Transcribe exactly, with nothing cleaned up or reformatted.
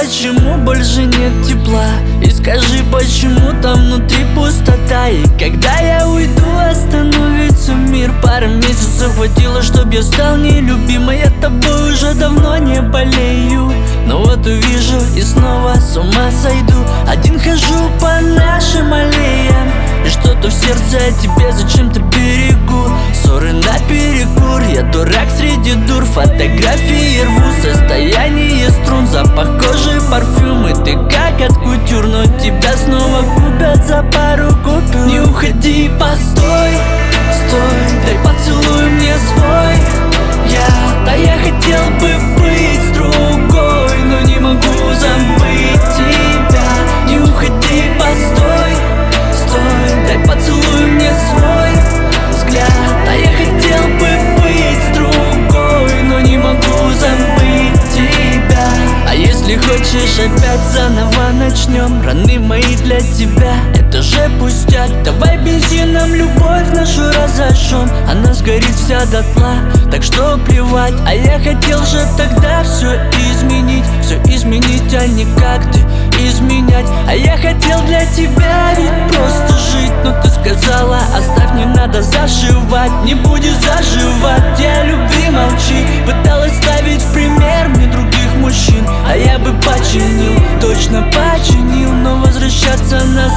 почему больше нет тепла, и скажи, почему там внутри пустота. И когда я уйду, остановится мир. Пара месяцев хватило, чтоб я стал нелюбимой. Я тобой уже давно не болею, но вот увижу и снова с ума сойду. Один хожу по нашим аллеям, и что-то в сердце о тебе зачем-то берегу. Ссоры наперекур, я дурак среди дур. Фотографии рву, состояние струн, запах кожи, парфюм. И ты как от кутюр, но тебя снова купят за пару купюр. Не уходи, постой, стой, дай поцелуй мне свой. Я, да я хотел бы быть с другой, но не могу забыть тебя. Не уходи, постой, стой, дай поцелуй мне свой взгляд. А я хотел бы быть с другой, но не могу забыть тебя. А если хочешь, опять заново начнем. Раны мои для тебя, это же пустяк. Давай бензином любовь нашу разожжем, она сгорит вся дотла, так что плевать. А я хотел же тогда все изменить, все изменить, а не как ты изменять. А я хотел для тебя ведь просто жить, но ты сказала, оставь, не надо зашивать. Не будешь заживать, я любви молчи. Пыталась ставить в пример мне других мужчин, а я бы починил, точно починил. Но возвращаться назад